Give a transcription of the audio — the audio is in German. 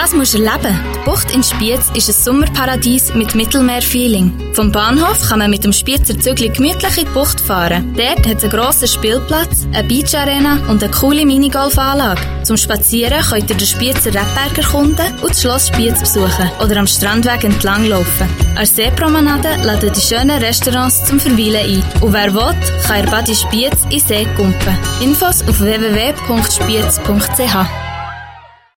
Das musst du erleben. Die Bucht in Spiez ist ein Sommerparadies mit Mittelmeer-Feeling. Vom Bahnhof kann man mit dem Spiezer Zügli gemütlich in die Bucht fahren. Dort hat es einen grossen Spielplatz, eine Beach-Arena und eine coole Minigolfanlage. Zum Spazieren könnt ihr den Spiezer Rebberg erkunden und das Schloss Spiez besuchen oder am Strandweg entlanglaufen. Als Seepromenade laden die schönen Restaurants zum Verweilen ein. Und wer will, kann in Badi Spiez in See kumpen. Infos auf www.spiez.ch.